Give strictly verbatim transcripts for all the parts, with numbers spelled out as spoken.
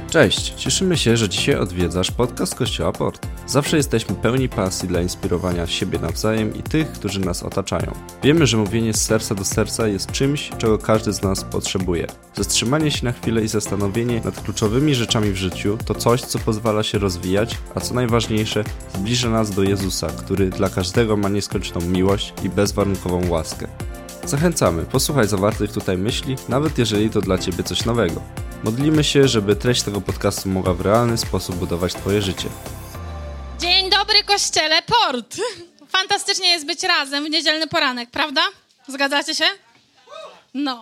Cześć, cieszymy się, że dzisiaj odwiedzasz podcast Kościoła Port. Zawsze jesteśmy pełni pasji dla inspirowania siebie nawzajem i tych, którzy nas otaczają. Wiemy, że mówienie z serca do serca jest czymś, czego każdy z nas potrzebuje. Zatrzymanie się na chwilę i zastanowienie nad kluczowymi rzeczami w życiu to coś, co pozwala się rozwijać, a co najważniejsze, zbliża nas do Jezusa, który dla każdego ma nieskończoną miłość i bezwarunkową łaskę. Zachęcamy, posłuchaj zawartych tutaj myśli, nawet jeżeli to dla Ciebie coś nowego. Modlimy się, żeby treść tego podcastu mogła w realny sposób budować Twoje życie. Dzień dobry, Kościele Port! Fantastycznie jest być razem w niedzielny poranek, prawda? Zgadzacie się? No.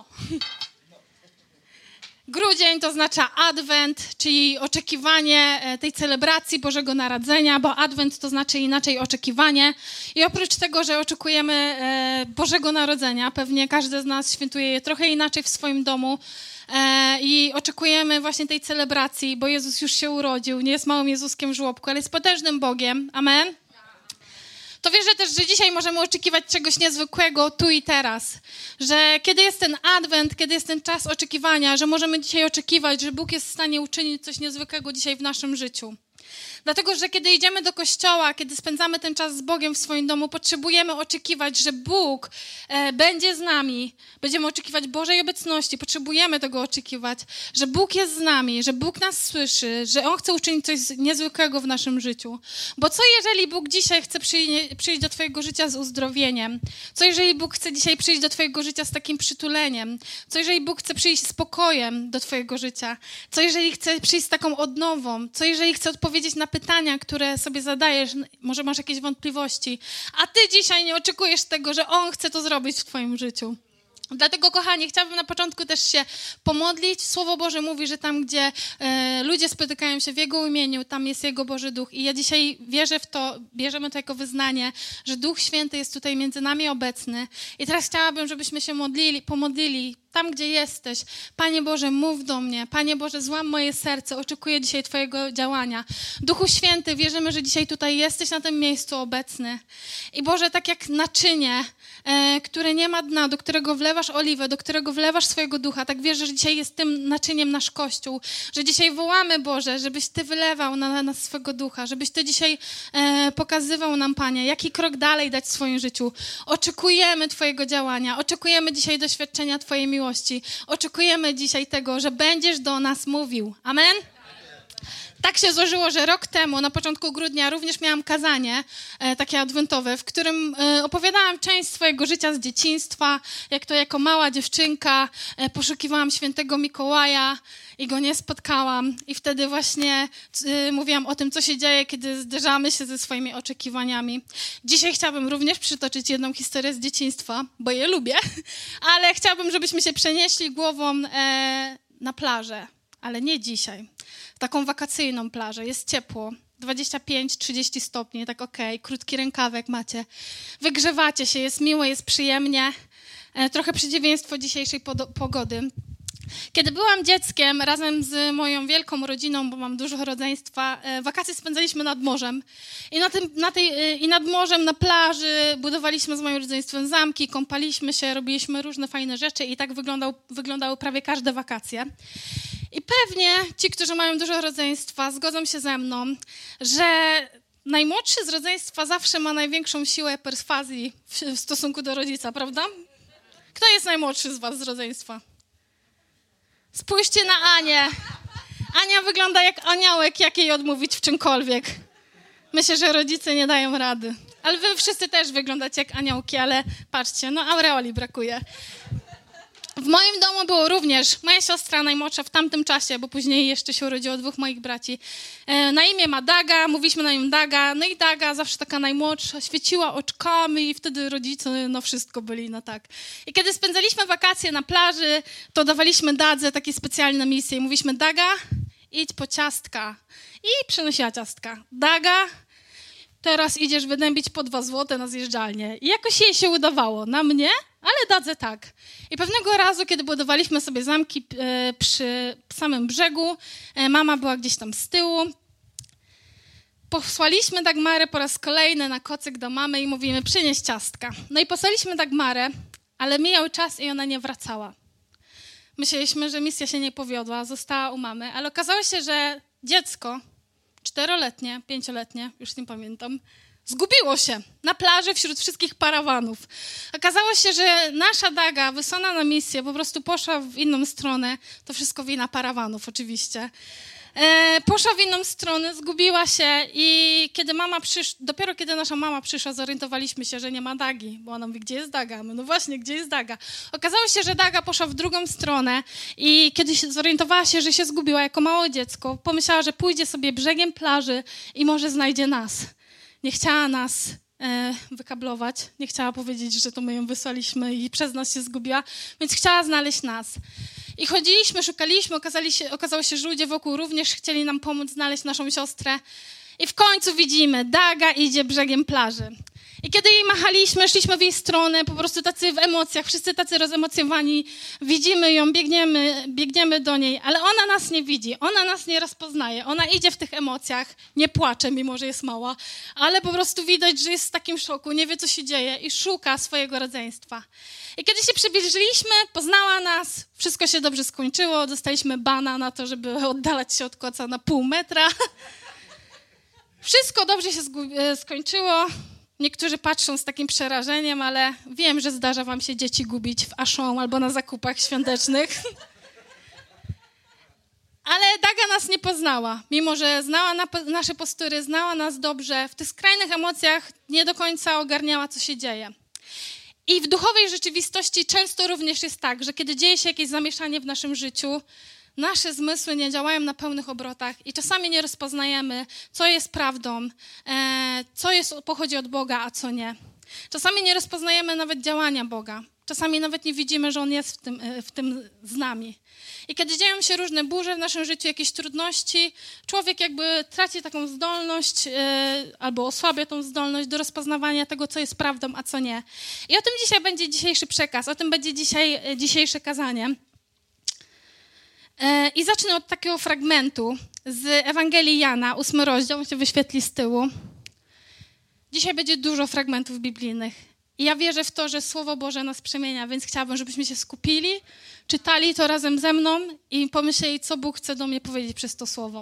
Grudzień to oznacza Adwent, czyli oczekiwanie tej celebracji Bożego Narodzenia, bo Adwent to znaczy inaczej oczekiwanie. I oprócz tego, że oczekujemy Bożego Narodzenia, pewnie każdy z nas świętuje je trochę inaczej w swoim domu, i oczekujemy właśnie tej celebracji, bo Jezus już się urodził, nie jest małym Jezuskiem w żłobku, ale jest potężnym Bogiem. Amen? To wierzę też, że dzisiaj możemy oczekiwać czegoś niezwykłego tu i teraz. Że kiedy jest ten Adwent, kiedy jest ten czas oczekiwania, że możemy dzisiaj oczekiwać, że Bóg jest w stanie uczynić coś niezwykłego dzisiaj w naszym życiu. Dlatego, że kiedy idziemy do kościoła, kiedy spędzamy ten czas z Bogiem w swoim domu, potrzebujemy oczekiwać, że Bóg e, będzie z nami. Będziemy oczekiwać Bożej obecności, potrzebujemy tego oczekiwać, że Bóg jest z nami, że Bóg nas słyszy, że On chce uczynić coś niezwykłego w naszym życiu. Bo co jeżeli Bóg dzisiaj chce przyjść, przyjść do twojego życia z uzdrowieniem? Co jeżeli Bóg chce dzisiaj przyjść do twojego życia z takim przytuleniem? Co jeżeli Bóg chce przyjść z pokojem do twojego życia? Co jeżeli chce przyjść z taką odnową? Co jeżeli chce odpowiedzieć na pytania, które sobie zadajesz, może masz jakieś wątpliwości, a ty dzisiaj nie oczekujesz tego, że On chce to zrobić w twoim życiu. Dlatego, kochani, chciałabym na początku też się pomodlić. Słowo Boże mówi, że tam, gdzie e, ludzie spotykają się w Jego imieniu, tam jest Jego Boży Duch. I ja dzisiaj wierzę w to, bierzemy to jako wyznanie, że Duch Święty jest tutaj między nami obecny. I teraz chciałabym, żebyśmy się modlili, pomodlili tam, gdzie jesteś. Panie Boże, mów do mnie. Panie Boże, złam moje serce. Oczekuję dzisiaj Twojego działania. Duchu Święty, wierzymy, że dzisiaj tutaj jesteś na tym miejscu obecny. I Boże, tak jak naczynie, e, które nie ma dna, do którego wlewasz oliwę, do którego wlewasz swojego ducha, tak wierzę, że dzisiaj jest tym naczyniem nasz Kościół. Że dzisiaj wołamy, Boże, żebyś Ty wylewał na nas swego ducha. Żebyś Ty dzisiaj e, pokazywał nam, Panie, jaki krok dalej dać w swoim życiu. Oczekujemy Twojego działania. Oczekujemy dzisiaj doświadczenia Twojej miłości. Oczekujemy dzisiaj tego, że będziesz do nas mówił. Amen? Tak się złożyło, że rok temu, na początku grudnia, również miałam kazanie e, takie adwentowe, w którym e, opowiadałam część swojego życia z dzieciństwa, jak to jako mała dziewczynka e, poszukiwałam świętego Mikołaja i go nie spotkałam. I wtedy właśnie e, mówiłam o tym, co się dzieje, kiedy zderzamy się ze swoimi oczekiwaniami. Dzisiaj chciałabym również przytoczyć jedną historię z dzieciństwa, bo je lubię, ale chciałabym, żebyśmy się przenieśli głową e, na plażę, ale nie dzisiaj. Taką wakacyjną plażę, jest ciepło, dwadzieścia pięć trzydzieści stopni, tak okej, okay. Krótki rękawek macie, wygrzewacie się, jest miło, jest przyjemnie, e, trochę przeciwieństwo dzisiejszej pod- pogody. Kiedy byłam dzieckiem, razem z moją wielką rodziną, bo mam dużo rodzeństwa, e, wakacje spędzaliśmy nad morzem. I, na tym, na tej, e, I nad morzem, na plaży budowaliśmy z moim rodzeństwem zamki, kąpaliśmy się, robiliśmy różne fajne rzeczy i tak wyglądał, wyglądały prawie każde wakacje. I pewnie ci, którzy mają dużo rodzeństwa, zgodzą się ze mną, że najmłodszy z rodzeństwa zawsze ma największą siłę perswazji w, w stosunku do rodzica, prawda? Kto jest najmłodszy z was z rodzeństwa? Spójrzcie na Anię. Ania wygląda jak aniołek, jak jej odmówić w czymkolwiek. Myślę, że rodzice nie dają rady. Ale wy wszyscy też wyglądacie jak aniołki, ale patrzcie, no aureoli brakuje. W moim domu było również moja siostra najmłodsza w tamtym czasie, bo później jeszcze się urodziło dwóch moich braci. E, na imię ma Daga, mówiliśmy na nią Daga, no i Daga zawsze taka najmłodsza, świeciła oczkami i wtedy rodzice, no wszystko byli, no tak. I kiedy spędzaliśmy wakacje na plaży, to dawaliśmy Dadze takie specjalne misje i mówiliśmy: Daga, idź po ciastka. I przynosiła ciastka. Daga, teraz idziesz wydębić po dwa złote na zjeżdżalnię. I jakoś jej się udawało. Na mnie, ale Dadze tak. I pewnego razu, kiedy budowaliśmy sobie zamki e, przy samym brzegu, e, mama była gdzieś tam z tyłu. Posłaliśmy Dagmarę po raz kolejny na kocyk do mamy i mówimy: przynieś ciastka. No i posłaliśmy Dagmarę, ale mijał czas i ona nie wracała. Myśleliśmy, że misja się nie powiodła, została u mamy, ale okazało się, że dziecko, czteroletnie, pięcioletnie, już nie pamiętam, zgubiło się na plaży wśród wszystkich parawanów. Okazało się, że nasza Daga, wysłana na misję, po prostu poszła w inną stronę. To wszystko wina parawanów oczywiście. E, poszła w inną stronę, zgubiła się i kiedy mama przysz... dopiero kiedy nasza mama przyszła, zorientowaliśmy się, że nie ma Dagi, bo ona mówi, gdzie jest Daga? My, no właśnie, gdzie jest Daga? Okazało się, że Daga poszła w drugą stronę i kiedy się zorientowała się, że się zgubiła jako małe dziecko, pomyślała, że pójdzie sobie brzegiem plaży i może znajdzie nas. Nie chciała nas e, wykablować, nie chciała powiedzieć, że to my ją wysłaliśmy i przez nas się zgubiła, więc chciała znaleźć nas. I chodziliśmy, szukaliśmy, okazali się, okazało się, że ludzie wokół również chcieli nam pomóc znaleźć naszą siostrę. I w końcu widzimy, Daga idzie brzegiem plaży. I kiedy jej machaliśmy, szliśmy w jej stronę, po prostu tacy w emocjach, wszyscy tacy rozemocjowani, widzimy ją, biegniemy, biegniemy do niej, ale ona nas nie widzi, ona nas nie rozpoznaje, ona idzie w tych emocjach, nie płacze, mimo że jest mała, ale po prostu widać, że jest w takim szoku, nie wie, co się dzieje i szuka swojego rodzeństwa. I kiedy się przybliżyliśmy, poznała nas, wszystko się dobrze skończyło, dostaliśmy bana na to, żeby oddalać się od koca na pół metra. Wszystko dobrze się skończyło. Niektórzy patrzą z takim przerażeniem, ale wiem, że zdarza wam się dzieci gubić w Auchan albo na zakupach świątecznych. Ale Daga nas nie poznała, mimo że znała na, nasze postury, znała nas dobrze. W tych skrajnych emocjach nie do końca ogarniała, co się dzieje. I w duchowej rzeczywistości często również jest tak, że kiedy dzieje się jakieś zamieszanie w naszym życiu, nasze zmysły nie działają na pełnych obrotach i czasami nie rozpoznajemy, co jest prawdą, e, co jest, pochodzi od Boga, a co nie. Czasami nie rozpoznajemy nawet działania Boga. Czasami nawet nie widzimy, że On jest w tym, w tym z nami. I kiedy dzieją się różne burze w naszym życiu, jakieś trudności, człowiek jakby traci taką zdolność e, albo osłabia tą zdolność do rozpoznawania tego, co jest prawdą, a co nie. I o tym dzisiaj będzie dzisiejszy przekaz, o tym będzie dzisiaj, dzisiejsze kazanie. I zacznę od takiego fragmentu z Ewangelii Jana, ósmy rozdział, on się wyświetli z tyłu. Dzisiaj będzie dużo fragmentów biblijnych. I ja wierzę w to, że Słowo Boże nas przemienia, więc chciałabym, żebyśmy się skupili, czytali to razem ze mną i pomyśleli, co Bóg chce do mnie powiedzieć przez to Słowo.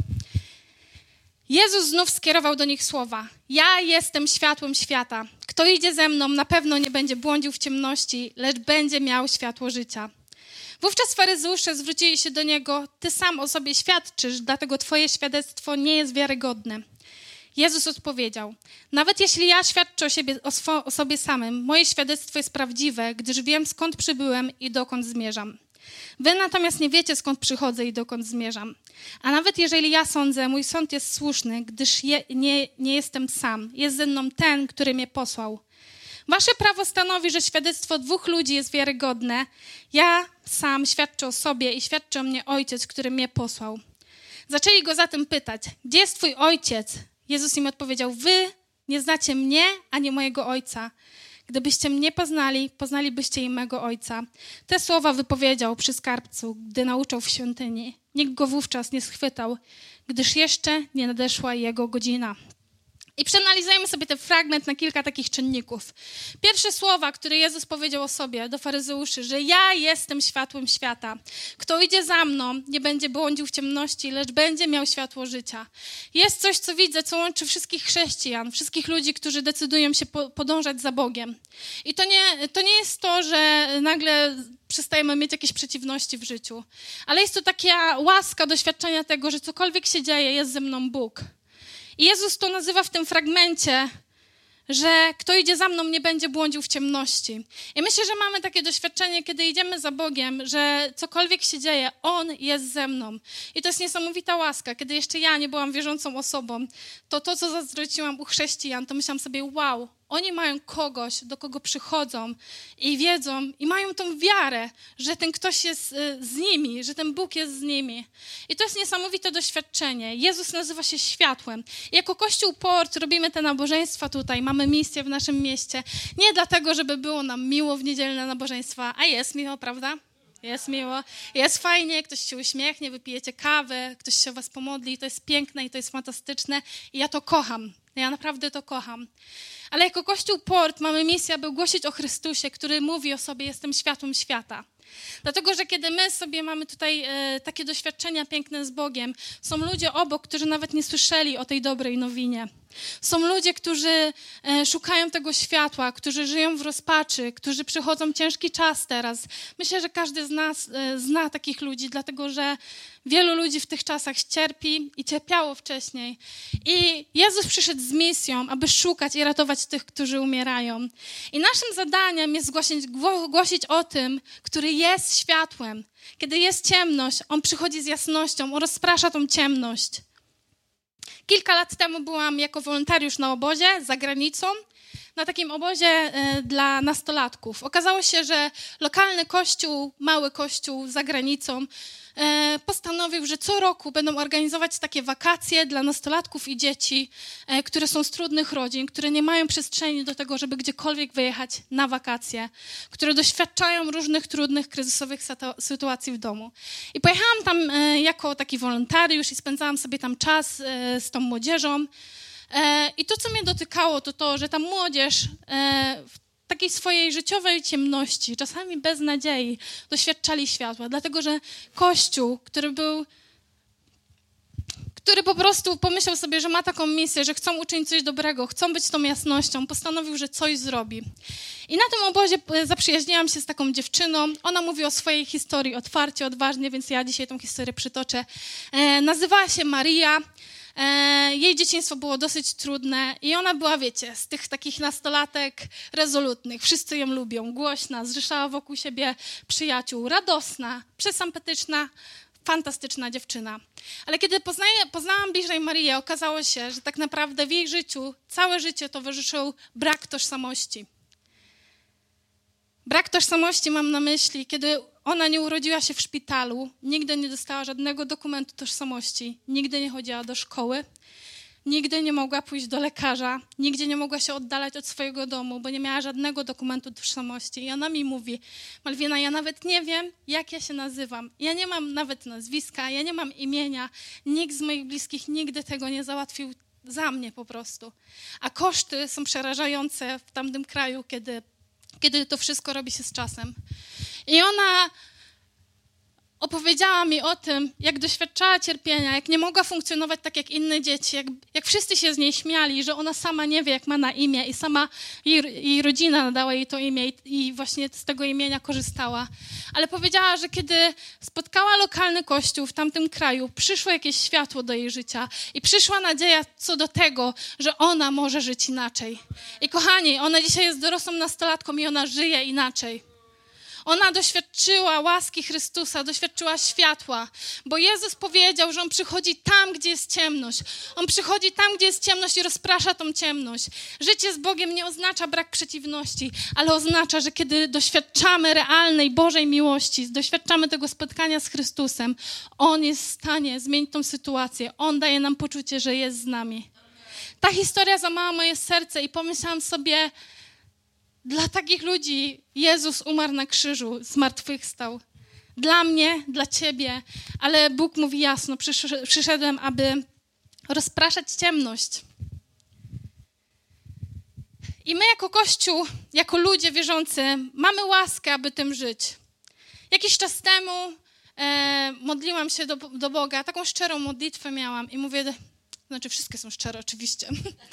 Jezus znów skierował do nich słowa. Ja jestem światłem świata. Kto idzie ze mną, na pewno nie będzie błądził w ciemności, lecz będzie miał światło życia. Wówczas faryzeusze zwrócili się do Niego, Ty sam o sobie świadczysz, dlatego Twoje świadectwo nie jest wiarygodne. Jezus odpowiedział, nawet jeśli ja świadczę o, siebie, o, swo, o sobie samym, moje świadectwo jest prawdziwe, gdyż wiem, skąd przybyłem i dokąd zmierzam. Wy natomiast nie wiecie, skąd przychodzę i dokąd zmierzam. A nawet jeżeli ja sądzę, mój sąd jest słuszny, gdyż je, nie, nie jestem sam, jest ze mną ten, który mnie posłał. Wasze prawo stanowi, że świadectwo dwóch ludzi jest wiarygodne. Ja sam świadczę o sobie i świadczy o mnie Ojciec, który mnie posłał. Zaczęli go zatem pytać, gdzie jest twój Ojciec? Jezus im odpowiedział, wy nie znacie mnie, ani mojego Ojca. Gdybyście mnie poznali, poznalibyście i mego Ojca. Te słowa wypowiedział przy skarbcu, gdy nauczał w świątyni. Nikt go wówczas nie schwytał, gdyż jeszcze nie nadeszła jego godzina. I przeanalizujemy sobie ten fragment na kilka takich czynników. Pierwsze słowa, które Jezus powiedział o sobie do faryzeuszy, że ja jestem światłem świata. Kto idzie za mną, nie będzie błądził w ciemności, lecz będzie miał światło życia. Jest coś, co widzę, co łączy wszystkich chrześcijan, wszystkich ludzi, którzy decydują się po, podążać za Bogiem. I to nie, to nie jest to, że nagle przestajemy mieć jakieś przeciwności w życiu, ale jest to taka łaska doświadczenia tego, że cokolwiek się dzieje, jest ze mną Bóg. I Jezus to nazywa w tym fragmencie, że kto idzie za mną, nie będzie błądził w ciemności. I myślę, że mamy takie doświadczenie, kiedy idziemy za Bogiem, że cokolwiek się dzieje, On jest ze mną. I to jest niesamowita łaska. Kiedy jeszcze ja nie byłam wierzącą osobą, to to, co zazdrościłam u chrześcijan, to myślałam sobie, wow, oni mają kogoś, do kogo przychodzą i wiedzą i mają tą wiarę, że ten ktoś jest z nimi, że ten Bóg jest z nimi. I to jest niesamowite doświadczenie. Jezus nazywa się światłem. I jako Kościół Port robimy te nabożeństwa tutaj, mamy misję w naszym mieście. Nie dlatego, żeby było nam miło w niedzielne nabożeństwa, a jest miło, prawda? Jest miło, jest fajnie, ktoś się uśmiechnie, wypijecie kawę, ktoś się o was pomodli, to jest piękne i to jest fantastyczne i ja to kocham. Ja naprawdę to kocham. Ale jako Kościół Port mamy misję, aby głosić o Chrystusie, który mówi o sobie, jestem światłem świata. Dlatego, że kiedy my sobie mamy tutaj e, takie doświadczenia piękne z Bogiem, są ludzie obok, którzy nawet nie słyszeli o tej dobrej nowinie. Są ludzie, którzy e, szukają tego światła, którzy żyją w rozpaczy, którzy przechodzą ciężki czas teraz. Myślę, że każdy z nas e, zna takich ludzi, dlatego że wielu ludzi w tych czasach cierpi i cierpiało wcześniej. I Jezus przyszedł z misją, aby szukać i ratować tych, którzy umierają. I naszym zadaniem jest głosić, głosić o tym, który jest światłem. Kiedy jest ciemność, On przychodzi z jasnością, On rozprasza tą ciemność. Kilka lat temu byłam jako wolontariusz na obozie za granicą, na takim obozie e, dla nastolatków. Okazało się, że lokalny kościół, mały kościół za granicą e, postanowił, że co roku będą organizować takie wakacje dla nastolatków i dzieci, e, które są z trudnych rodzin, które nie mają przestrzeni do tego, żeby gdziekolwiek wyjechać na wakacje, które doświadczają różnych trudnych, kryzysowych sytuacji w domu. I pojechałam tam e, jako taki wolontariusz i spędzałam sobie tam czas e, z tą młodzieżą. I to, co mnie dotykało, to to, że ta młodzież w takiej swojej życiowej ciemności, czasami bez nadziei, doświadczali światła. Dlatego, że Kościół, który był, który po prostu pomyślał sobie, że ma taką misję, że chcą uczynić coś dobrego, chcą być tą jasnością, postanowił, że coś zrobi. I na tym obozie zaprzyjaźniłam się z taką dziewczyną. Ona mówi o swojej historii otwarcie, odważnie, więc ja dzisiaj tą historię przytoczę. E, nazywała się Maria. Jej dzieciństwo było dosyć trudne i ona była, wiecie, z tych takich nastolatek rezolutnych. Wszyscy ją lubią, głośna, zrzeszała wokół siebie przyjaciół, radosna, przesympatyczna, fantastyczna dziewczyna. Ale kiedy poznaję, poznałam bliżej Marię, okazało się, że tak naprawdę w jej życiu, całe życie towarzyszył brak tożsamości. Brak tożsamości mam na myśli, kiedy ona nie urodziła się w szpitalu, nigdy nie dostała żadnego dokumentu tożsamości, nigdy nie chodziła do szkoły, nigdy nie mogła pójść do lekarza, nigdzie nie mogła się oddalać od swojego domu, bo nie miała żadnego dokumentu tożsamości. I ona mi mówi: Malwina, ja nawet nie wiem, jak ja się nazywam. Ja nie mam nawet nazwiska, ja nie mam imienia. Nikt z moich bliskich nigdy tego nie załatwił za mnie po prostu. A koszty są przerażające w tamtym kraju, kiedy kiedy to wszystko robi się z czasem. I ona opowiedziała mi o tym, jak doświadczała cierpienia, jak nie mogła funkcjonować tak jak inne dzieci, jak, jak wszyscy się z niej śmiali, że ona sama nie wie, jak ma na imię i sama jej, jej rodzina nadała jej to imię i, i właśnie z tego imienia korzystała. Ale powiedziała, że kiedy spotkała lokalny kościół w tamtym kraju, przyszło jakieś światło do jej życia i przyszła nadzieja co do tego, że ona może żyć inaczej. I kochani, ona dzisiaj jest dorosłą nastolatką i ona żyje inaczej. Ona doświadczyła łaski Chrystusa, doświadczyła światła, bo Jezus powiedział, że On przychodzi tam, gdzie jest ciemność. On przychodzi tam, gdzie jest ciemność i rozprasza tą ciemność. Życie z Bogiem nie oznacza brak przeciwności, ale oznacza, że kiedy doświadczamy realnej Bożej miłości, doświadczamy tego spotkania z Chrystusem, On jest w stanie zmienić tą sytuację. On daje nam poczucie, że jest z nami. Ta historia zamała moje serce i pomyślałam sobie, dla takich ludzi Jezus umarł na krzyżu, zmartwychwstał. Dla mnie, dla ciebie, ale Bóg mówi jasno, przyszedłem, aby rozpraszać ciemność. I my jako Kościół, jako ludzie wierzący, mamy łaskę, aby tym żyć. Jakiś czas temu e, modliłam się do, do Boga, taką szczerą modlitwę miałam i mówię, znaczy wszystkie są szczere oczywiście,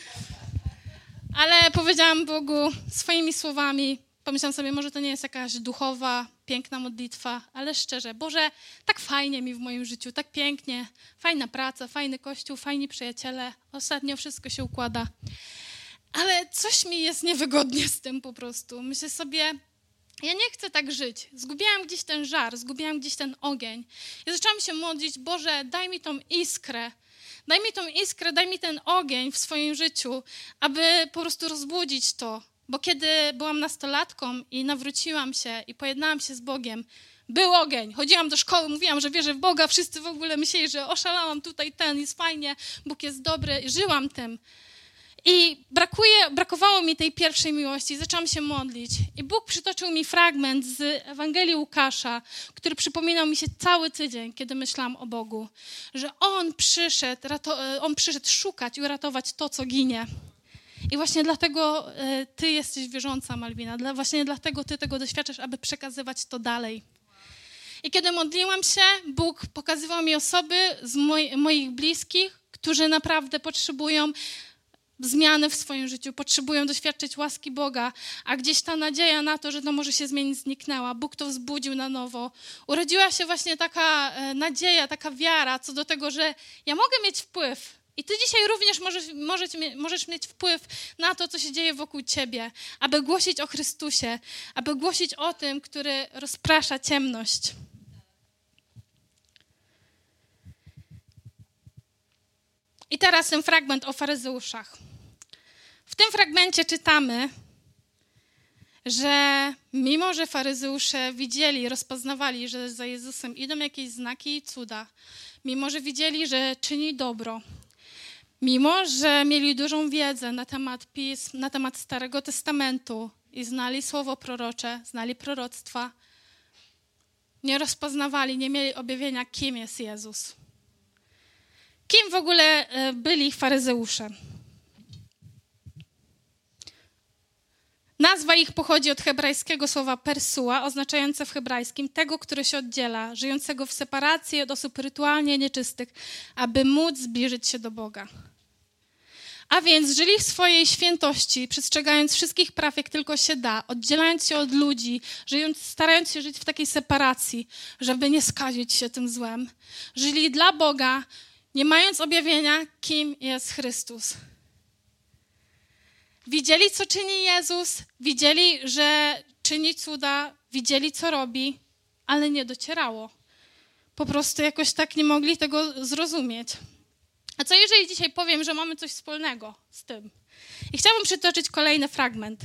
ale powiedziałam Bogu swoimi słowami, pomyślałam sobie, może to nie jest jakaś duchowa, piękna modlitwa, ale szczerze, Boże, tak fajnie mi w moim życiu, tak pięknie, fajna praca, fajny Kościół, fajni przyjaciele, ostatnio wszystko się układa. Ale coś mi jest niewygodnie z tym po prostu. Myślę sobie, ja nie chcę tak żyć. Zgubiłam gdzieś ten żar, zgubiłam gdzieś ten ogień. I zaczęłam się modlić, Boże, daj mi tą iskrę, Daj mi tą iskrę, daj mi ten ogień w swoim życiu, aby po prostu rozbudzić to. Bo kiedy byłam nastolatką i nawróciłam się i pojednałam się z Bogiem, był ogień. Chodziłam do szkoły, mówiłam, że wierzę w Boga, wszyscy w ogóle myśleli, że oszalałam tutaj, ten jest fajnie, Bóg jest dobry i żyłam tym. I brakuje, brakowało mi tej pierwszej miłości, zaczęłam się modlić. I Bóg przytoczył mi fragment z Ewangelii Łukasza, który przypominał mi się cały tydzień, kiedy myślałam o Bogu. Że On przyszedł, rato, On przyszedł szukać i uratować to, co ginie. I właśnie dlatego Ty jesteś wierząca, Malwina. Dla, właśnie dlatego Ty tego doświadczasz, aby przekazywać to dalej. I kiedy modliłam się, Bóg pokazywał mi osoby z moj, moich bliskich, którzy naprawdę potrzebują zmiany w swoim życiu, potrzebują doświadczyć łaski Boga, a gdzieś ta nadzieja na to, że to może się zmienić, zniknęła. Bóg to wzbudził na nowo. Urodziła się właśnie taka e, nadzieja, taka wiara co do tego, że ja mogę mieć wpływ. I ty dzisiaj również możesz, możesz, możesz mieć wpływ na to, co się dzieje wokół ciebie, aby głosić o Chrystusie, aby głosić o tym, który rozprasza ciemność. I teraz ten fragment o faryzeuszach. W tym fragmencie czytamy, że mimo, że faryzeusze widzieli, rozpoznawali, że za Jezusem idą jakieś znaki i cuda, mimo, że widzieli, że czyni dobro, mimo, że mieli dużą wiedzę na temat pism, na temat Starego Testamentu i znali słowo prorocze, znali proroctwa, nie rozpoznawali, nie mieli objawienia, kim jest Jezus. Kim w ogóle byli faryzeusze? Nazwa ich pochodzi od hebrajskiego słowa persua, oznaczające w hebrajskim tego, który się oddziela, żyjącego w separacji od osób rytualnie nieczystych, aby móc zbliżyć się do Boga. A więc żyli w swojej świętości, przestrzegając wszystkich praw, jak tylko się da, oddzielając się od ludzi, żyjąc, starając się żyć w takiej separacji, żeby nie skazić się tym złem. Żyli dla Boga, nie mając objawienia, kim jest Chrystus. Widzieli, co czyni Jezus, widzieli, że czyni cuda, widzieli, co robi, ale nie docierało. Po prostu jakoś tak nie mogli tego zrozumieć. A co jeżeli dzisiaj powiem, że mamy coś wspólnego z tym? I chciałabym przytoczyć kolejny fragment.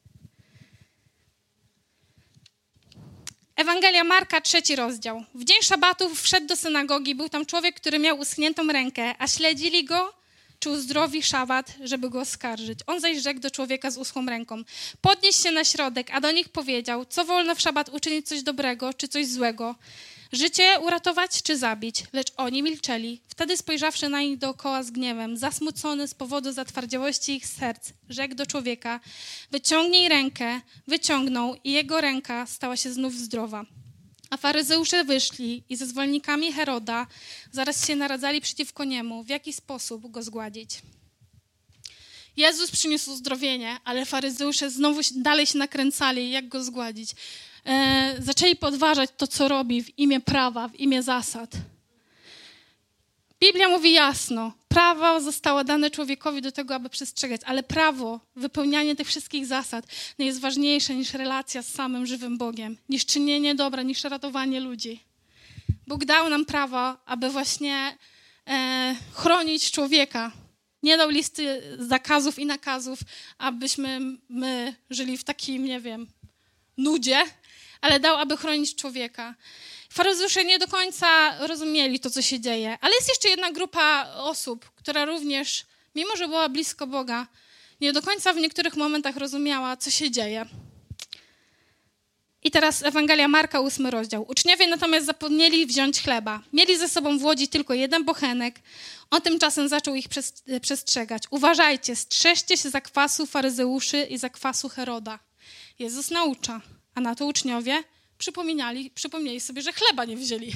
Ewangelia Marka, trzeci rozdział. W dzień szabatu wszedł do synagogi, był tam człowiek, który miał uschniętą rękę, a śledzili go, czy uzdrowi szabat, żeby go oskarżyć. On zaś rzekł do człowieka z uschłą ręką: podnieś się na środek, a do nich powiedział: co wolno w szabat uczynić, coś dobrego, czy coś złego? Życie uratować, czy zabić? Lecz oni milczeli. Wtedy spojrzawszy na nich dookoła z gniewem, zasmucony z powodu zatwardziałości ich serc, rzekł do człowieka: wyciągnij rękę. Wyciągnął i jego ręka stała się znów zdrowa. A faryzeusze wyszli i ze zwolennikami Heroda zaraz się naradzali przeciwko niemu, w jaki sposób go zgładzić. Jezus przyniósł uzdrowienie, ale faryzeusze znowu dalej się nakręcali, jak go zgładzić. E, zaczęli podważać to, co robi w imię prawa, w imię zasad. Biblia mówi jasno, prawo zostało dane człowiekowi do tego, aby przestrzegać, ale prawo, wypełnianie tych wszystkich zasad nie jest ważniejsze niż relacja z samym żywym Bogiem, niż czynienie dobra, niż ratowanie ludzi. Bóg dał nam prawo, aby właśnie e, chronić człowieka. Nie dał listy zakazów i nakazów, abyśmy my żyli w takim, nie wiem, nudzie, ale dał, aby chronić człowieka. Faryzeusze nie do końca rozumieli to, co się dzieje, ale jest jeszcze jedna grupa osób, która również, mimo że była blisko Boga, nie do końca w niektórych momentach rozumiała, co się dzieje. I teraz Ewangelia Marka, ósmy rozdział. Uczniowie natomiast zapomnieli wziąć chleba. Mieli ze sobą w łodzi tylko jeden bochenek. On tymczasem zaczął ich przestrzegać. Uważajcie, strzeżcie się zakwasu faryzeuszy i zakwasu Heroda. Jezus naucza, a na to uczniowie przypomnieli, przypomnieli sobie, że chleba nie wzięli.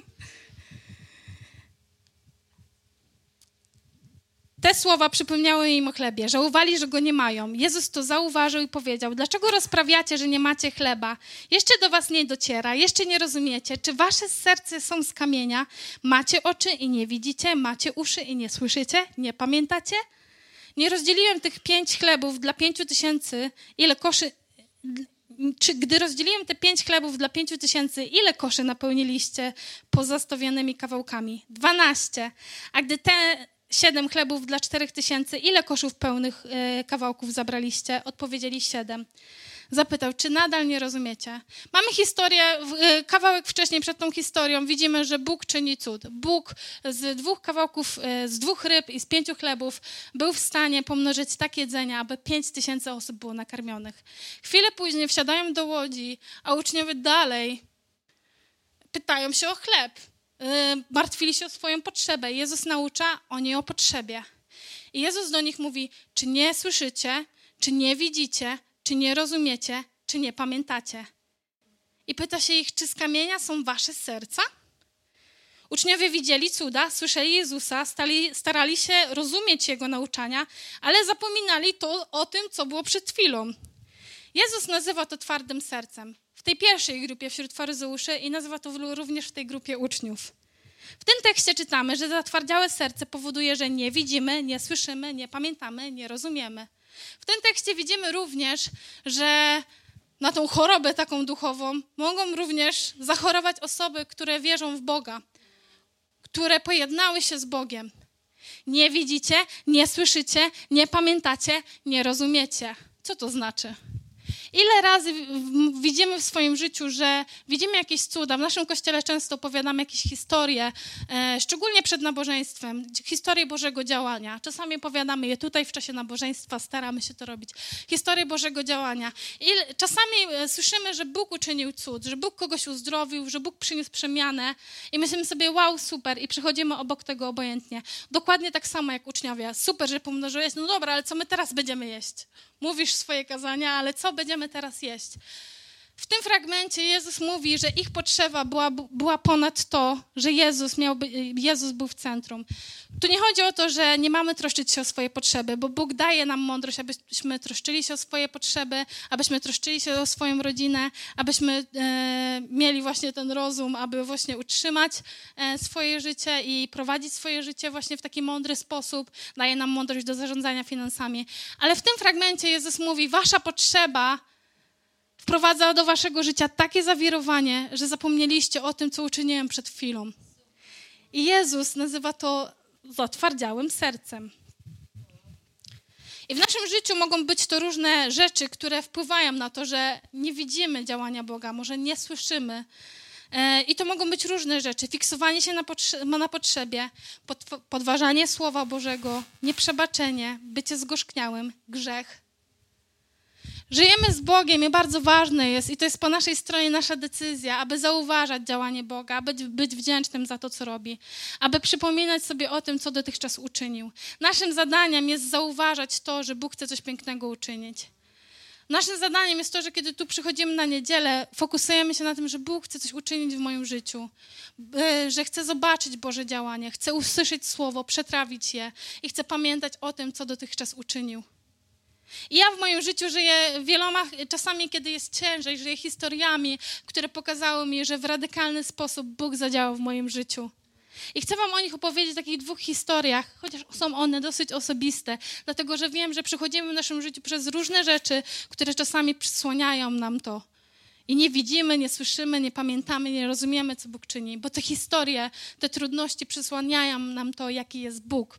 Te słowa przypomniały im o chlebie. Żałowali, że go nie mają. Jezus to zauważył i powiedział: dlaczego rozprawiacie, że nie macie chleba? Jeszcze do was nie dociera, jeszcze nie rozumiecie. Czy wasze serce są z kamienia? Macie oczy i nie widzicie? Macie uszy i nie słyszycie? Nie pamiętacie? Nie rozdzieliłem tych pięć chlebów dla pięciu tysięcy, ile koszy... Czy gdy rozdzieliłem te pięć chlebów dla pięciu tysięcy, ile koszy napełniliście pozastawionymi kawałkami? Dwanaście. A gdy te siedem chlebów dla czterech tysięcy, ile koszów pełnych y, kawałków zabraliście? Odpowiedzieli siedem. Zapytał: czy nadal nie rozumiecie? Mamy historię, y, kawałek wcześniej przed tą historią widzimy, że Bóg czyni cud. Bóg z dwóch kawałków, y, z dwóch ryb i z pięciu chlebów był w stanie pomnożyć tak jedzenie, aby pięć tysięcy osób było nakarmionych. Chwilę później wsiadają do łodzi, a uczniowie dalej pytają się o chleb. Y, martwili się o swoją potrzebę. Jezus naucza o niej o potrzebie. I Jezus do nich mówi: czy nie słyszycie, czy nie widzicie, czy nie rozumiecie, czy nie pamiętacie? i pyta się ich, czy z kamienia są wasze serca? Uczniowie widzieli cuda, słyszeli Jezusa, stali, starali się rozumieć Jego nauczania, ale zapominali to o tym, co było przed chwilą. Jezus nazywa to twardym sercem. W tej pierwszej grupie wśród faryzeuszy i nazywa to również w tej grupie uczniów. W tym tekście czytamy, że zatwardziałe serce powoduje, że nie widzimy, nie słyszymy, nie pamiętamy, nie rozumiemy. W tym tekście widzimy również, że na tą chorobę taką duchową mogą również zachorować osoby, które wierzą w Boga, które pojednały się z Bogiem. Nie widzicie, nie słyszycie, nie pamiętacie, nie rozumiecie. Co to znaczy? Ile razy widzimy w swoim życiu, że widzimy jakieś cuda. W naszym kościele często opowiadamy jakieś historie, e, szczególnie przed nabożeństwem, historie Bożego działania. Czasami opowiadamy je tutaj w czasie nabożeństwa, staramy się to robić. Historie Bożego działania. I czasami słyszymy, że Bóg uczynił cud, że Bóg kogoś uzdrowił, że Bóg przyniósł przemianę i myślimy sobie, wow, super, i przechodzimy obok tego obojętnie. Dokładnie tak samo jak uczniowie. Super, że pomnożyłeś, no dobra, ale co my teraz będziemy jeść? Mówisz swoje kazania, ale co będziemy teraz jeść? W tym fragmencie Jezus mówi, że ich potrzeba była, była ponad to, że Jezus, miał, Jezus był w centrum. Tu nie chodzi o to, że nie mamy troszczyć się o swoje potrzeby, bo Bóg daje nam mądrość, abyśmy troszczyli się o swoje potrzeby, abyśmy troszczyli się o swoją rodzinę, abyśmy e, mieli właśnie ten rozum, aby właśnie utrzymać e, swoje życie i prowadzić swoje życie właśnie w taki mądry sposób. Daje nam mądrość do zarządzania finansami. Ale w tym fragmencie Jezus mówi, wasza potrzeba wprowadza do waszego życia takie zawirowanie, że zapomnieliście o tym, co uczyniłem przed chwilą. I Jezus nazywa to zatwardziałym sercem. I w naszym życiu mogą być to różne rzeczy, które wpływają na to, że nie widzimy działania Boga, może nie słyszymy. I to mogą być różne rzeczy. Fiksowanie się na, potrze- na potrzebie, podważanie Słowa Bożego, nieprzebaczenie, bycie zgorzkniałym, grzech. Żyjemy z Bogiem i bardzo ważne jest, i to jest po naszej stronie nasza decyzja, aby zauważać działanie Boga, aby być wdzięcznym za to, co robi, aby przypominać sobie o tym, co dotychczas uczynił. Naszym zadaniem jest zauważać to, że Bóg chce coś pięknego uczynić. Naszym zadaniem jest to, że kiedy tu przychodzimy na niedzielę, fokusujemy się na tym, że Bóg chce coś uczynić w moim życiu, że chce zobaczyć Boże działanie, chce usłyszeć Słowo, przetrawić je i chce pamiętać o tym, co dotychczas uczynił. I ja w moim życiu żyję wieloma, czasami kiedy jest ciężej, żyję historiami, które pokazały mi, że w radykalny sposób Bóg zadziałał w moim życiu. I chcę wam o nich opowiedzieć, takich dwóch historiach, chociaż są one dosyć osobiste, dlatego że wiem, że przechodzimy w naszym życiu przez różne rzeczy, które czasami przysłaniają nam to. I nie widzimy, nie słyszymy, nie pamiętamy, nie rozumiemy, co Bóg czyni, bo te historie, te trudności przysłaniają nam to, jaki jest Bóg.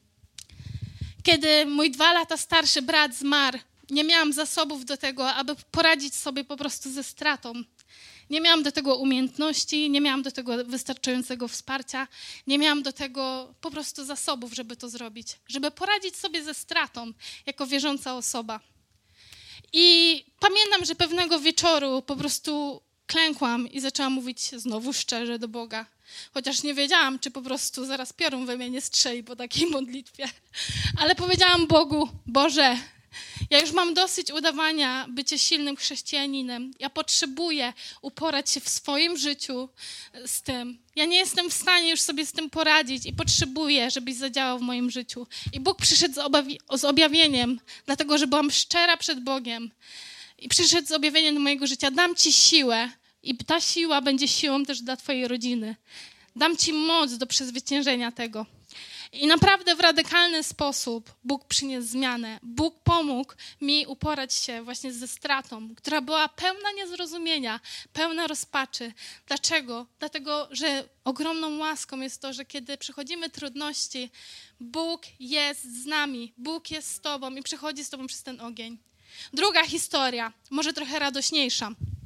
Kiedy mój dwa lata starszy brat zmarł, nie miałam zasobów do tego, aby poradzić sobie po prostu ze stratą. Nie miałam do tego umiejętności, nie miałam do tego wystarczającego wsparcia, nie miałam do tego po prostu zasobów, żeby to zrobić, żeby poradzić sobie ze stratą jako wierząca osoba. I pamiętam, że pewnego wieczoru po prostu klękłam i zaczęłam mówić znowu szczerze do Boga. Chociaż nie wiedziałam, czy po prostu zaraz piorun we mnie nie strzeli po takiej modlitwie. Ale powiedziałam Bogu, Boże, ja już mam dosyć udawania bycia silnym chrześcijaninem. Ja potrzebuję uporać się w swoim życiu z tym. Ja nie jestem w stanie już sobie z tym poradzić i potrzebuję, żebyś zadziałał w moim życiu. I Bóg przyszedł z, obawi- z objawieniem, dlatego że byłam szczera przed Bogiem. I przyszedł z objawieniem do mojego życia. Dam ci siłę i ta siła będzie siłą też dla twojej rodziny. Dam ci moc do przezwyciężenia tego. I naprawdę w radykalny sposób Bóg przyniósł zmianę. Bóg pomógł mi uporać się właśnie ze stratą, która była pełna niezrozumienia, pełna rozpaczy. Dlaczego? Dlatego, że ogromną łaską jest to, że kiedy przechodzimy trudności, Bóg jest z nami, Bóg jest z tobą i przechodzi z tobą przez ten ogień. Druga historia, może trochę radośniejsza.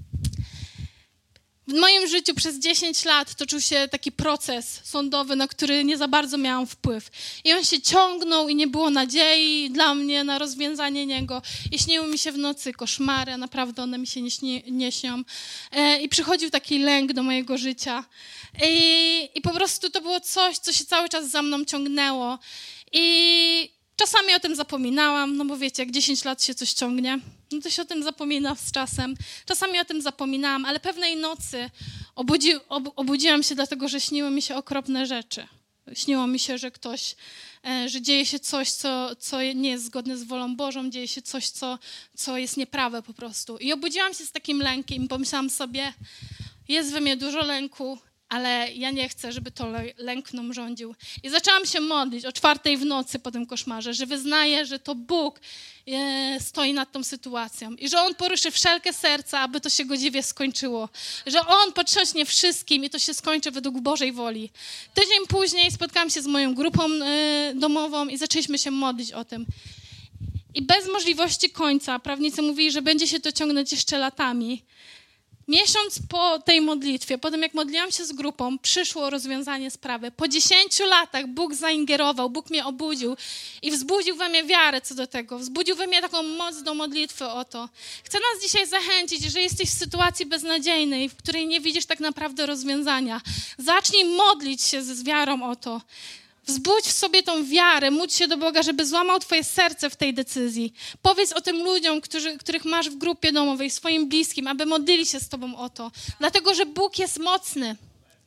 W moim życiu przez dziesięć lat toczył się taki proces sądowy, na który nie za bardzo miałam wpływ. I on się ciągnął i nie było nadziei dla mnie na rozwiązanie niego. I śniły mi się w nocy koszmary, a naprawdę one mi się nie, śni, nie śnią. E, I przychodził taki lęk do mojego życia. I, I po prostu to było coś, co się cały czas za mną ciągnęło. I Czasami o tym zapominałam, no bo wiecie, jak dziesięć lat się coś ciągnie, no to się o tym zapomina z czasem. Czasami o tym zapominałam, ale pewnej nocy obudzi, ob, obudziłam się dlatego, że śniły mi się okropne rzeczy. Śniło mi się, że ktoś, e, że dzieje się coś, co, co nie jest zgodne z wolą Bożą, dzieje się coś, co, co jest nieprawe po prostu. I obudziłam się z takim lękiem i pomyślałam sobie, jest we mnie dużo lęku, ale ja nie chcę, żeby to lęk mną rządził. I zaczęłam się modlić o czwartej w nocy po tym koszmarze, że wyznaję, że to Bóg e, stoi nad tą sytuacją i że On poruszy wszelkie serca, aby to się godziwie skończyło. Że On potrząśnie wszystkim i to się skończy według Bożej woli. Tydzień później spotkałam się z moją grupą e, domową i zaczęliśmy się modlić o tym. I bez możliwości końca, prawnicy mówili, że będzie się to ciągnąć jeszcze latami. Miesiąc po tej modlitwie, po tym jak modliłam się z grupą, przyszło rozwiązanie sprawy. Po dziesięciu latach Bóg zaingerował, Bóg mnie obudził i wzbudził we mnie wiarę co do tego. Wzbudził we mnie taką moc do modlitwy o to. Chcę nas dzisiaj zachęcić, że jesteś w sytuacji beznadziejnej, w której nie widzisz tak naprawdę rozwiązania. Zacznij modlić się z wiarą o to. Wzbudź w sobie tą wiarę, módl się do Boga, żeby złamał twoje serce w tej decyzji. Powiedz o tym ludziom, którzy, których masz w grupie domowej, swoim bliskim, aby modlili się z tobą o to. Dlatego, że Bóg jest mocny.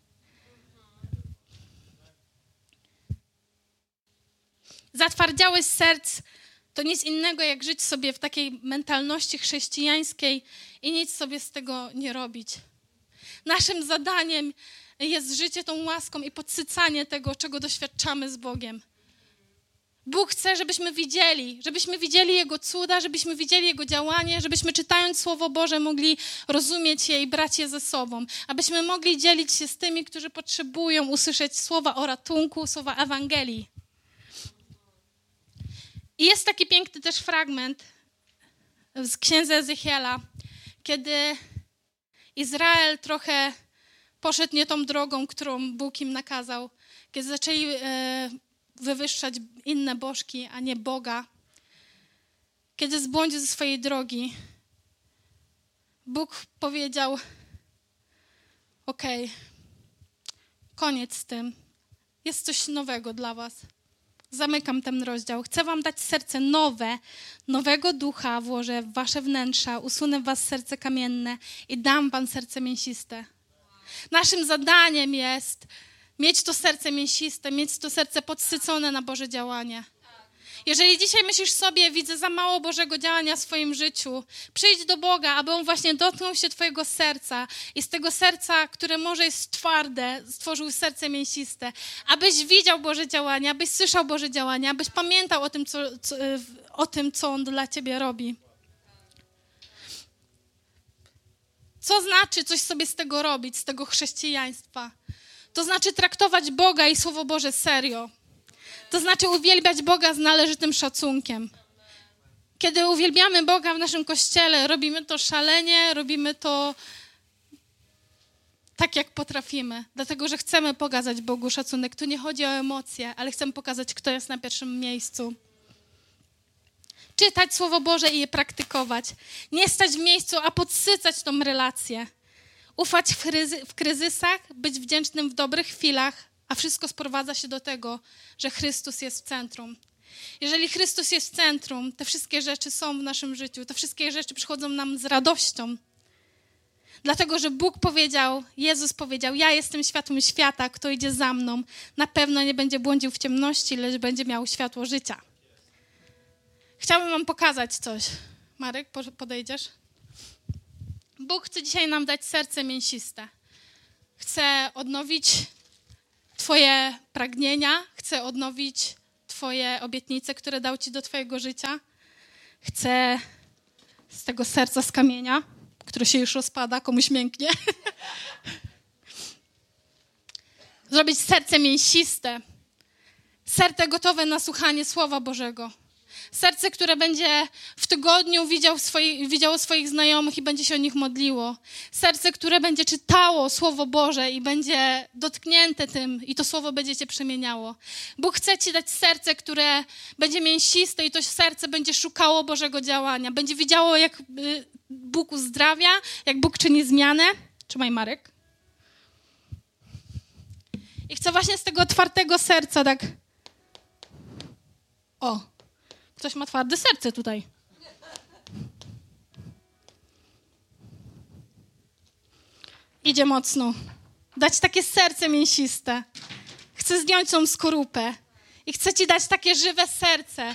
Zatwardziałeś serc to nic innego, jak żyć sobie w takiej mentalności chrześcijańskiej i nic sobie z tego nie robić. Naszym zadaniem jest życie tą łaską i podsycanie tego, czego doświadczamy z Bogiem. Bóg chce, żebyśmy widzieli, żebyśmy widzieli Jego cuda, żebyśmy widzieli Jego działanie, żebyśmy czytając Słowo Boże mogli rozumieć je i brać je ze sobą, abyśmy mogli dzielić się z tymi, którzy potrzebują usłyszeć słowa o ratunku, słowa Ewangelii. I jest taki piękny też fragment z księdza Ezechiela, kiedy Izrael trochę poszedł nie tą drogą, którą Bóg im nakazał, kiedy zaczęli e, wywyższać inne bożki, a nie Boga. Kiedy zbłądził ze swojej drogi, Bóg powiedział, okej, okay, koniec z tym, jest coś nowego dla was. Zamykam ten rozdział. Chcę wam dać serce nowe, nowego ducha włożę w wasze wnętrza, usunę w was serce kamienne i dam wam serce mięsiste. Naszym zadaniem jest mieć to serce mięsiste, mieć to serce podsycone na Boże działanie. Jeżeli dzisiaj myślisz sobie, widzę za mało Bożego działania w swoim życiu, przyjdź do Boga, aby On właśnie dotknął się twojego serca i z tego serca, które może jest twarde, stworzył serce mięsiste, abyś widział Boże działanie, abyś słyszał Boże działanie, abyś pamiętał o tym, co, co, o tym, co On dla ciebie robi. Co znaczy coś sobie z tego robić, z tego chrześcijaństwa? To znaczy traktować Boga i Słowo Boże serio. To znaczy uwielbiać Boga z należytym szacunkiem. Kiedy uwielbiamy Boga w naszym kościele, robimy to szalenie, robimy to tak, jak potrafimy. Dlatego, że chcemy pokazać Bogu szacunek. Tu nie chodzi o emocje, ale chcemy pokazać, kto jest na pierwszym miejscu. Czytać Słowo Boże i je praktykować. Nie stać w miejscu, a podsycać tą relację. Ufać w, kryzy- w kryzysach, być wdzięcznym w dobrych chwilach, a wszystko sprowadza się do tego, że Chrystus jest w centrum. Jeżeli Chrystus jest w centrum, te wszystkie rzeczy są w naszym życiu, te wszystkie rzeczy przychodzą nam z radością. Dlatego, że Bóg powiedział, Jezus powiedział, ja jestem światłem świata, kto idzie za mną, na pewno nie będzie błądził w ciemności, lecz będzie miał światło życia. Chciałabym wam pokazać coś. Marek, podejdziesz? Bóg chce dzisiaj nam dać serce mięsiste. Chce odnowić twoje pragnienia, chce odnowić twoje obietnice, które dał ci do twojego życia. Chce z tego serca z kamienia, które się już rozpada, komuś mięknie, zrobić serce mięsiste. Serce gotowe na słuchanie Słowa Bożego. Serce, które będzie w tygodniu widział swoi, widziało swoich znajomych i będzie się o nich modliło. Serce, które będzie czytało Słowo Boże i będzie dotknięte tym i to Słowo będzie cię przemieniało. Bóg chce ci dać serce, które będzie mięsiste i to serce będzie szukało Bożego działania. Będzie widziało, jak Bóg uzdrawia, jak Bóg czyni zmianę. Trzymaj, Marek. I chcę właśnie z tego otwartego serca tak... O... Ktoś ma twarde serce tutaj. Idzie mocno. Dać takie serce mięsiste. Chcę zdjąć tą skorupę. I chcę ci dać takie żywe serce.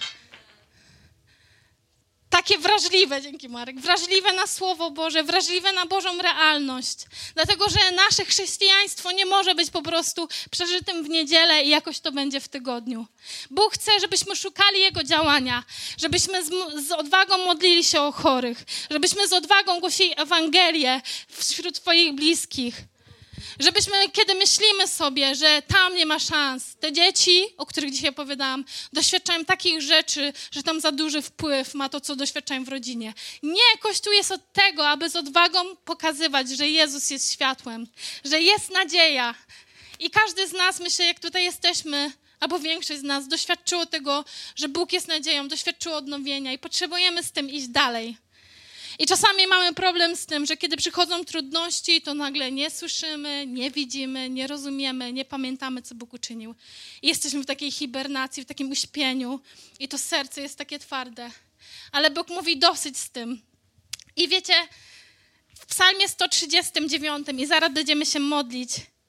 Takie wrażliwe, dzięki Marek, wrażliwe na Słowo Boże, wrażliwe na Bożą realność. Dlatego, że nasze chrześcijaństwo nie może być po prostu przeżytym w niedzielę i jakoś to będzie w tygodniu. Bóg chce, żebyśmy szukali Jego działania, żebyśmy z, z odwagą modlili się o chorych, żebyśmy z odwagą głosili Ewangelię wśród Twoich bliskich. Żebyśmy, kiedy myślimy sobie, że tam nie ma szans, te dzieci, o których dzisiaj opowiadałam, doświadczają takich rzeczy, że tam za duży wpływ ma to, co doświadczają w rodzinie. Nie, Kościół jest od tego, aby z odwagą pokazywać, że Jezus jest światłem, że jest nadzieja. I każdy z nas, myślę, jak tutaj jesteśmy, albo większość z nas doświadczyło tego, że Bóg jest nadzieją, doświadczyło odnowienia i potrzebujemy z tym iść dalej. I czasami mamy problem z tym, że kiedy przychodzą trudności, to nagle nie słyszymy, nie widzimy, nie rozumiemy, nie pamiętamy, co Bóg uczynił. I jesteśmy w takiej hibernacji, w takim uśpieniu i to serce jest takie twarde. Ale Bóg mówi dosyć z tym. I wiecie, w psalmie sto trzydziestym dziewiątym, i zaraz będziemy się modlić,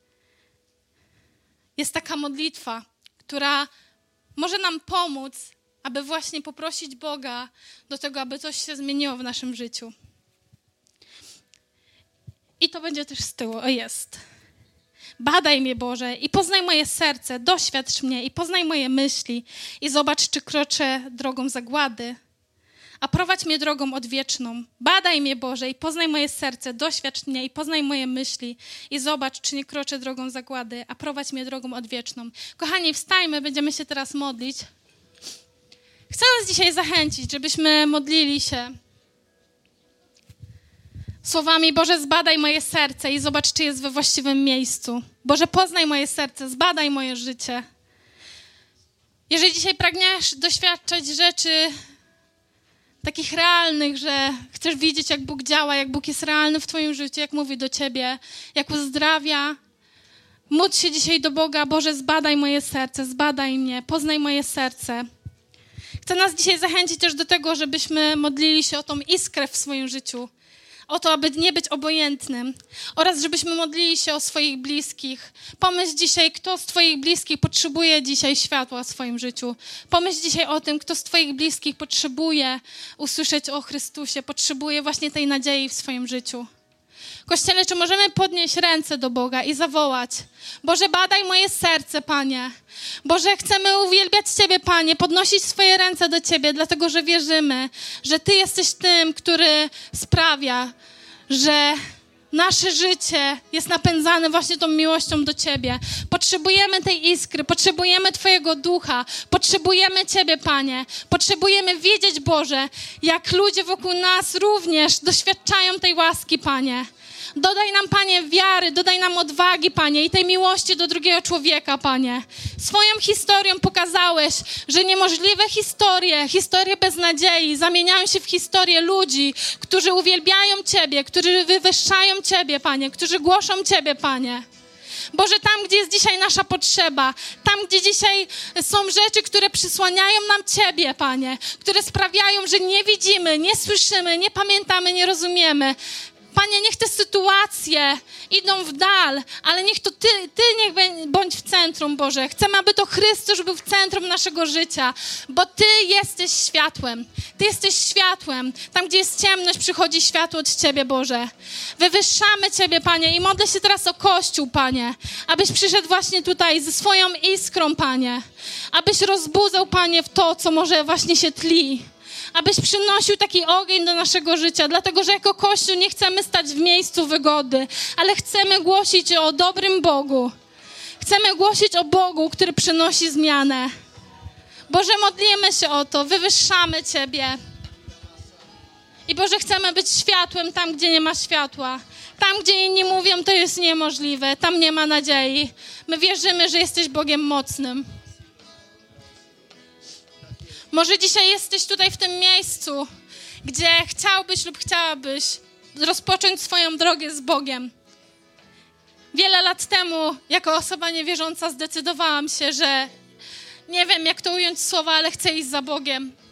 jest taka modlitwa, która może nam pomóc, aby właśnie poprosić Boga do tego, aby coś się zmieniło w naszym życiu. I to będzie też z tyłu. O, jest. Badaj mnie, Boże, i poznaj moje serce, doświadcz mnie i poznaj moje myśli i zobacz, czy kroczę drogą zagłady, a prowadź mnie drogą odwieczną. Badaj mnie, Boże, i poznaj moje serce, doświadcz mnie i poznaj moje myśli i zobacz, czy nie kroczę drogą zagłady, a prowadź mnie drogą odwieczną. Kochani, wstajmy, będziemy się teraz modlić. Chcę nas dzisiaj zachęcić, żebyśmy modlili się słowami: Boże, zbadaj moje serce i zobacz, czy jest we właściwym miejscu. Boże, poznaj moje serce, zbadaj moje życie. Jeżeli dzisiaj pragniesz doświadczać rzeczy takich realnych, że chcesz widzieć, jak Bóg działa, jak Bóg jest realny w twoim życiu, jak mówi do ciebie, jak uzdrawia, módl się dzisiaj do Boga: Boże, zbadaj moje serce, zbadaj mnie, poznaj moje serce. Chcę nas dzisiaj zachęcić też do tego, żebyśmy modlili się o tą iskrę w swoim życiu, o to, aby nie być obojętnym oraz żebyśmy modlili się o swoich bliskich. Pomyśl dzisiaj, kto z twoich bliskich potrzebuje dzisiaj światła w swoim życiu. Pomyśl dzisiaj o tym, kto z twoich bliskich potrzebuje usłyszeć o Chrystusie, potrzebuje właśnie tej nadziei w swoim życiu. Kościele, czy możemy podnieść ręce do Boga i zawołać: Boże, badaj moje serce, Panie. Boże, chcemy uwielbiać Ciebie, Panie, podnosić swoje ręce do Ciebie, dlatego że wierzymy, że Ty jesteś tym, który sprawia, że nasze życie jest napędzane właśnie tą miłością do Ciebie. Potrzebujemy tej iskry, potrzebujemy Twojego ducha, potrzebujemy Ciebie, Panie. Potrzebujemy wiedzieć, Boże, jak ludzie wokół nas również doświadczają tej łaski, Panie. Dodaj nam, Panie, wiary, dodaj nam odwagi, Panie, i tej miłości do drugiego człowieka, Panie. Swoją historią pokazałeś, że niemożliwe historie, historie bez nadziei zamieniają się w historie ludzi, którzy uwielbiają Ciebie, którzy wywyższają Ciebie, Panie, którzy głoszą Ciebie, Panie. Boże, tam, gdzie jest dzisiaj nasza potrzeba, tam, gdzie dzisiaj są rzeczy, które przysłaniają nam Ciebie, Panie, które sprawiają, że nie widzimy, nie słyszymy, nie pamiętamy, nie rozumiemy. Panie, niech te sytuacje idą w dal, ale niech to Ty, Ty niech bądź w centrum, Boże. Chcemy, aby to Chrystus był w centrum naszego życia, bo Ty jesteś światłem. Ty jesteś światłem. Tam, gdzie jest ciemność, przychodzi światło od Ciebie, Boże. Wywyższamy Ciebie, Panie, i modlę się teraz o Kościół, Panie, abyś przyszedł właśnie tutaj ze swoją iskrą, Panie. Abyś rozbudzał, Panie, w to, co może właśnie się tli. Abyś przynosił taki ogień do naszego życia, dlatego że jako Kościół nie chcemy stać w miejscu wygody, ale chcemy głosić o dobrym Bogu. Chcemy głosić o Bogu, który przynosi zmianę. Boże, modlimy się o to, wywyższamy Ciebie. I Boże, chcemy być światłem tam, gdzie nie ma światła. Tam, gdzie inni mówią, to jest niemożliwe, tam nie ma nadziei. My wierzymy, że jesteś Bogiem mocnym. Może dzisiaj jesteś tutaj w tym miejscu, gdzie chciałbyś lub chciałabyś rozpocząć swoją drogę z Bogiem. Wiele lat temu, jako osoba niewierząca, zdecydowałam się, że nie wiem, jak to ująć słowa, ale chcę iść za Bogiem.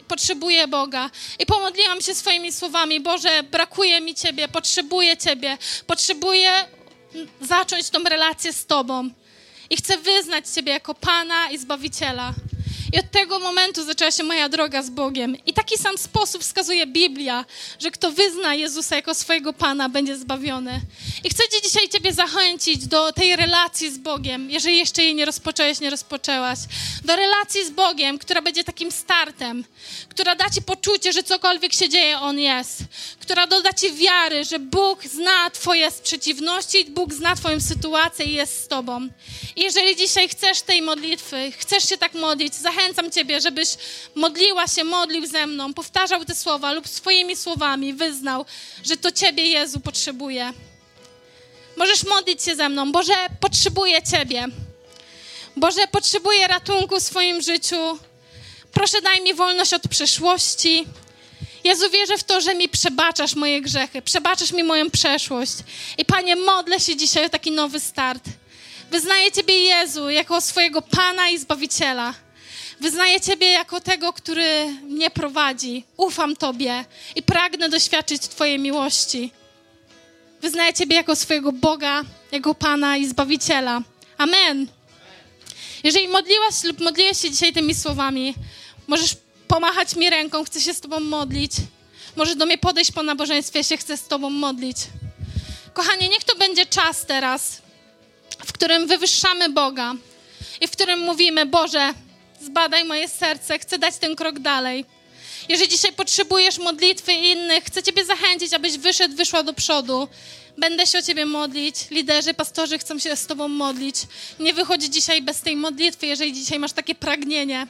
potrzebuję Boga. I pomodliłam się swoimi słowami: Boże, brakuje mi Ciebie, potrzebuję Ciebie, potrzebuję zacząć tą relację z Tobą. I chcę wyznać Ciebie jako Pana i Zbawiciela. I od tego momentu zaczęła się moja droga z Bogiem. I taki sam sposób wskazuje Biblia, że kto wyzna Jezusa jako swojego Pana, będzie zbawiony. I chcę Cię dzisiaj Ciebie zachęcić do tej relacji z Bogiem, jeżeli jeszcze jej nie rozpocząłeś, nie rozpoczęłaś. Do relacji z Bogiem, która będzie takim startem, która da Ci poczucie, że cokolwiek się dzieje, On jest. Która doda Ci wiary, że Bóg zna Twoje przeciwności, Bóg zna Twoją sytuację i jest z Tobą. I jeżeli dzisiaj chcesz tej modlitwy, chcesz się tak modlić, zachęcam Ciebie, żebyś modliła się, modlił ze mną, powtarzał te słowa lub swoimi słowami wyznał, że to Ciebie Jezu potrzebuje. Możesz modlić się ze mną. Boże, potrzebuję Ciebie. Boże, potrzebuję ratunku w swoim życiu. Proszę, daj mi wolność od przeszłości. Jezu, wierzę w to, że mi przebaczasz moje grzechy, przebaczasz mi moją przeszłość. I Panie, modlę się dzisiaj o taki nowy start. Wyznaję Ciebie, Jezu, jako swojego Pana i Zbawiciela. Wyznaję Ciebie jako tego, który mnie prowadzi. Ufam Tobie i pragnę doświadczyć Twojej miłości. Wyznaję Ciebie jako swojego Boga, jako Pana i Zbawiciela. Amen. Jeżeli modliłaś lub modliłeś się dzisiaj tymi słowami, możesz pomachać mi ręką, chcę się z Tobą modlić. Możesz do mnie podejść po nabożeństwie, ja się chcę z Tobą modlić. Kochanie, niech to będzie czas teraz, w którym wywyższamy Boga i w którym mówimy: Boże, zbadaj moje serce, chcę dać ten krok dalej. Jeżeli dzisiaj potrzebujesz modlitwy innych, chcę Ciebie zachęcić, abyś wyszedł, wyszła do przodu. Będę się o Ciebie modlić. Liderzy, pastorzy chcą się z Tobą modlić. Nie wychodź dzisiaj bez tej modlitwy, jeżeli dzisiaj masz takie pragnienie.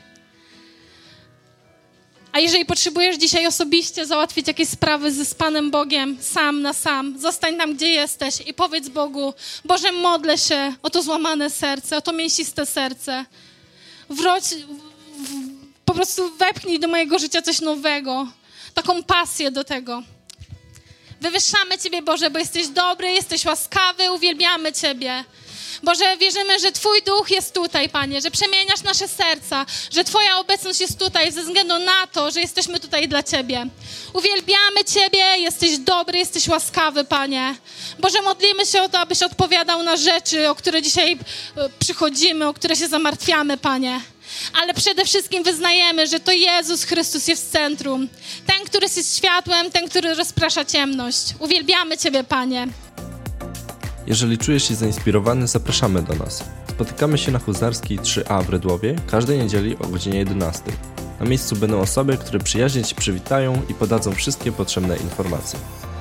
A jeżeli potrzebujesz dzisiaj osobiście załatwić jakieś sprawy z, z Panem Bogiem, sam na sam, zostań tam, gdzie jesteś i powiedz Bogu: Boże, modlę się o to złamane serce, o to mięsiste serce. Wróć, w, po prostu wepchnij do mojego życia coś nowego, taką pasję do tego. Wywyższamy Ciebie, Boże, bo jesteś dobry, jesteś łaskawy, uwielbiamy Ciebie. Boże, wierzymy, że Twój Duch jest tutaj, Panie, że przemieniasz nasze serca, że Twoja obecność jest tutaj ze względu na to, że jesteśmy tutaj dla Ciebie. Uwielbiamy Ciebie, jesteś dobry, jesteś łaskawy, Panie. Boże, modlimy się o to, abyś odpowiadał na rzeczy, o które dzisiaj przychodzimy, o które się zamartwiamy, Panie. Ale przede wszystkim wyznajemy, że to Jezus Chrystus jest w centrum. Ten, który jest światłem, ten, który rozprasza ciemność. Uwielbiamy Ciebie, Panie. Jeżeli czujesz się zainspirowany, zapraszamy do nas. Spotykamy się na Huzarskiej trzy A w Redłowie każdej niedzieli o godzinie jedenastej. Na miejscu będą osoby, które przyjaźnie Cię przywitają i podadzą wszystkie potrzebne informacje.